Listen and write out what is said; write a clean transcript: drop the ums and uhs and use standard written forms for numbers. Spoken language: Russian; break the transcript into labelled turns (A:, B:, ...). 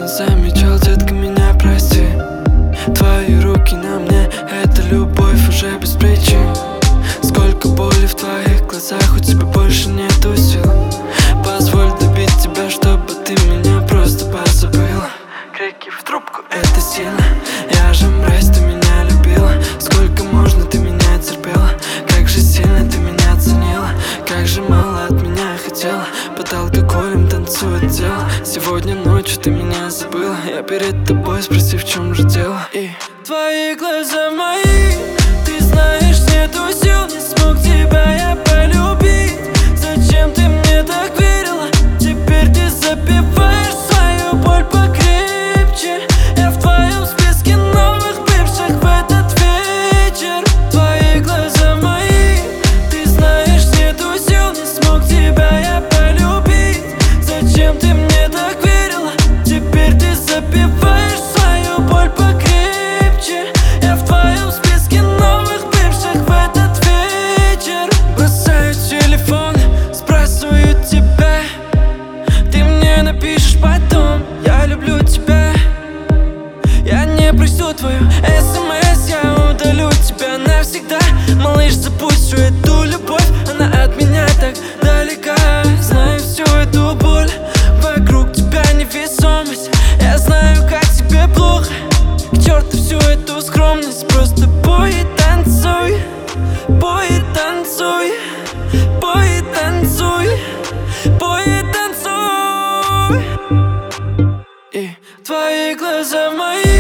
A: не замечал, детка, меня прости. Твои руки на мне, это любовь уже без причин. Сколько боли в твоих глазах, у тебя больше нету сил. Позволь добить тебя, чтобы ты меня просто позабыла. Крики в трубку, это сильно. Я же мразь, ты меня любила. Сколько можно, ты меня терпела. Как же сильно ты меня ценила. Как же мало от меня хотела. Под алкоголем танцует тело. Сегодня ночью ты меня забыла. Я перед тобой, спроси, в чем же дело. И твои глаза мои, ты знаешь, нету сил. Не смог тебя я полюбить. Зачем ты мне так верила? Теперь ты запиваешь свою боль покрепче. Я в твоем списке новых бывших в этот вечер. Твои глаза мои, ты знаешь, нету сил. Не смог тебя я полюбить. Зачем ты мне так верила? Теперь ты запиваешь свою боль покрепче. Я в твоем списке новых бывших в этот вечер. Бросаю телефон, спрашиваю тебя. Ты мне напишешь потом: я люблю тебя. Я не прощу твою СМС, я удалю тебя навсегда. Малыш, забудь всю эту любовь, она от меня так далека. Знаю всю эту боль, вокруг тебя невесомость. Я знаю, как тебе плохо, к черту всю эту скромность. Просто пой и танцуй, пой и танцуй, пой и танцуй, пой и танцуй. И твои глаза мои,